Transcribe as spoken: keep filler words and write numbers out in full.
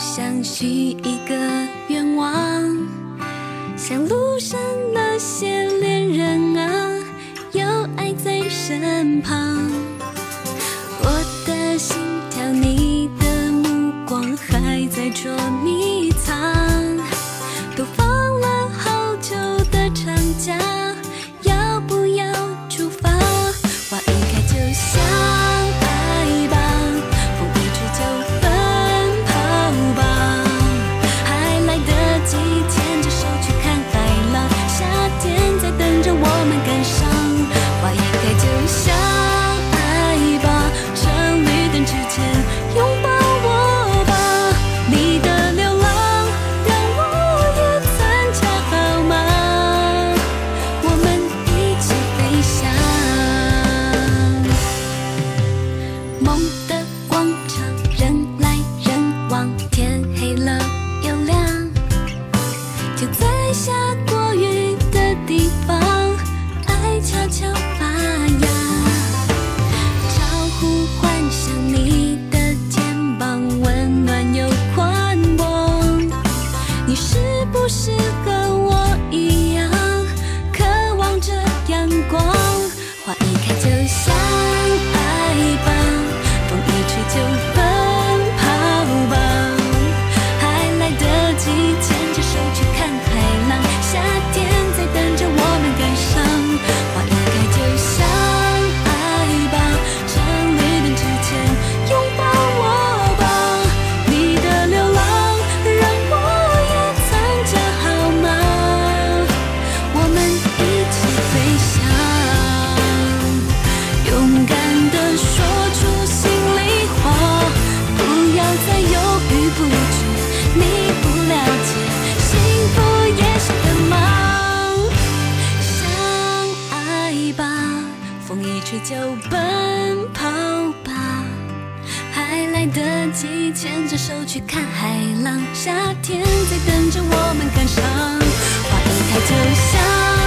想许一个愿望，像路上那些恋人啊，有爱在身旁。我的心跳，你的目光还在捉迷藏，都放了好久的长假，要不要出发？花一开就像爱吧，风一吹就奔跑吧，还来得及牵着手去看海浪，夏天在等着我们赶上。花一开就像爱吧，趁绿灯之前拥抱我吧，你的流浪让我也参加好吗？我们一起飞翔。梦的广场，人来人往，天黑了又亮，就在下过雨的地方，爱悄悄发芽。招呼幻想，你的肩膀温暖又宽广，你是不是和我一样，渴望着阳光？花一开就像爱吧，风一吹就奔跑吧，还来得及牵着手去看海浪，夏天在等着我们赶上。花一开就像爱吧，趁绿灯之前拥抱我吧，你的流浪让我也参加好吗？我们一起飞翔，勇敢地说出心里话，不要再犹豫不决，你不了解，幸福也是个梦。想爱吧，风一吹就奔跑吧，还来得及牵着手去看海浪，夏天在等着我们赶上。花一开就像